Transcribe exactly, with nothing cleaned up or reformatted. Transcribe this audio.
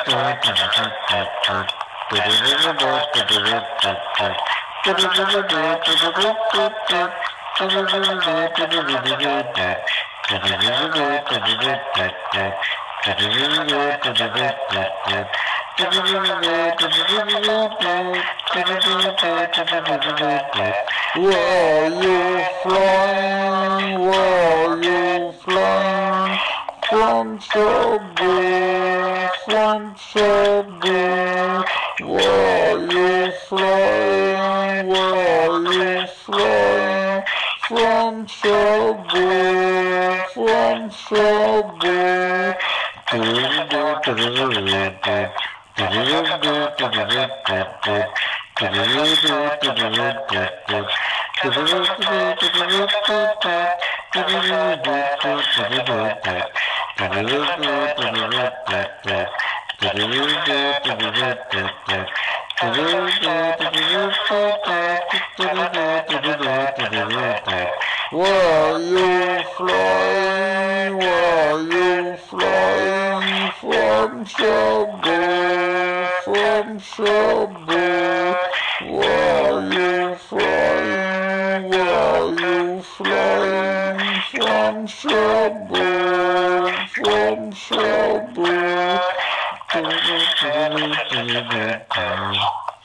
Where you flying? Where you flying? From so big, from so big. Where you flying? Where you flying? From so big, from so big. Where you flying? Where you flying? From so big, from so big. Where you flying? Where you flying? From so big, from so big.